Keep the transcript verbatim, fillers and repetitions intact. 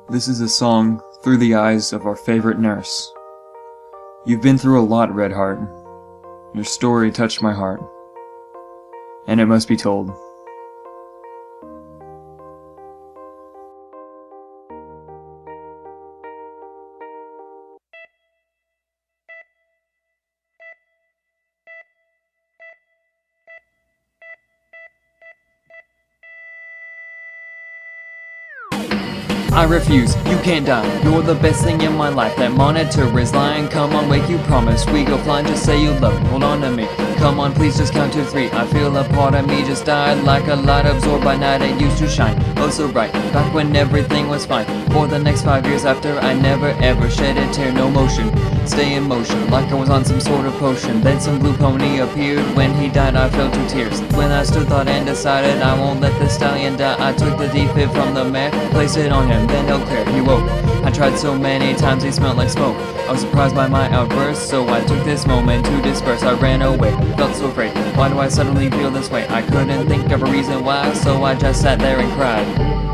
This is a song through the eyes of our favorite nurse. You've been through a lot, Redheart. Your story touched my heart, and it must be told. I refuse, you can't die. You're the best thing in my life. That monitor is lying. Come on, wake, you promise. We go flying, just say you love me. Hold on to me. Come on, please just count to three. I feel a part of me just died. Like a light absorbed by night, it used to shine. Oh so bright, back when everything was fine. For the next five years after, I never ever shed a tear. No motion, stay in motion, like I was on some sort of potion. Then some blue pony appeared. When he died, I fell to tears. When I stood, thought, and decided I won't let the stallion die, I took the defib from the mare, placed it on him, then Eau Claire, he woke. I tried so many times, he smelled like smoke. I was surprised by my outburst, so I took this moment to disperse. I ran away, felt so afraid. Why do I suddenly feel this way? I couldn't think of a reason why, so I just sat there and cried.